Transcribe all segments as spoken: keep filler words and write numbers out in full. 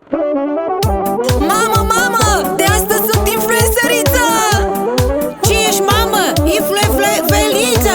Mamă, mamă, de astăzi sunt influenceriță! Ce ești, mamă? Influ-influ-feliță!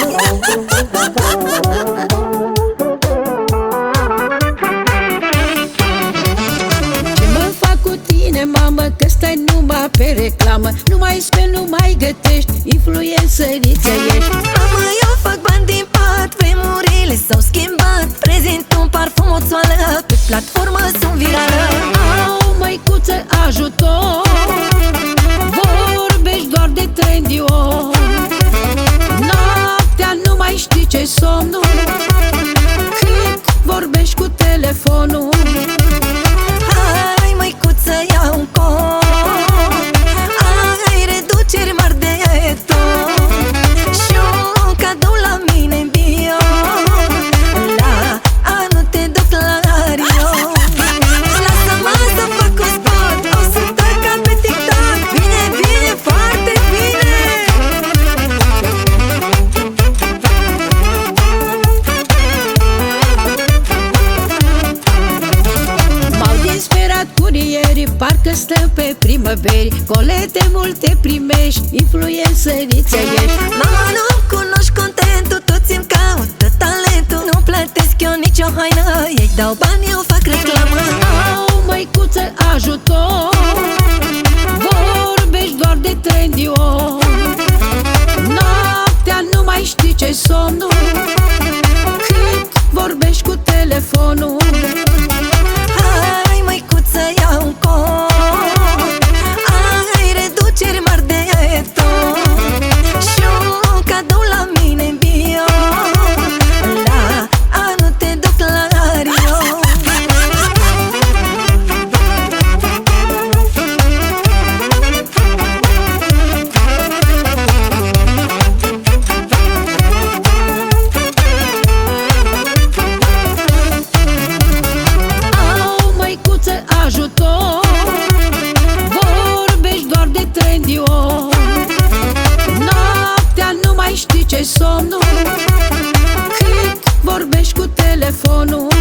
Ce mă fac cu tine, mamă, că stai numai pe reclamă? Nu mai speli, nu mai gătești, influenceriță ești. Mamă, eu fac bani din pat, vremurile s-au schimbat. Prezint un parfum, o țoală, pe platformă sunt virală. Au, măicuță, ajutor, vorbești doar de trendy, oh. Noaptea nu mai știi ce-i somnul, cât vorbești cu telefonul. Hai, măicuță, ia un cont, ai reduceri mari de tot și un cadou la mine în bio. La anul te duc la Rio. Lasă-mă să fac un spot, o să dai ca pe TikTok. Bine, bine, foarte bine. M-au disperat curierii, parcă stăm pe primăveri. Colete multe primești, influenceriță ești. Mama, nu cunoști contentul, toți-mi caută talentul. Nu plătesc eu nicio haină, ei dau bani, eu fac reclamă. Au, măicuță, ajutor, vorbești doar de trendy, oh. Noaptea nu mai știi ce-i somnul, cât vorbești cu telefonul. Hai, măicuță, ia un cont, ai reduceri mari de tot și un cadou la mine în bio. La anul te duc la Rio. Au, măicuță, ajutor, vorbești doar de trendy, oh. Noaptea nu mai știi ce-i somnul, cât vorbești cu telefonul.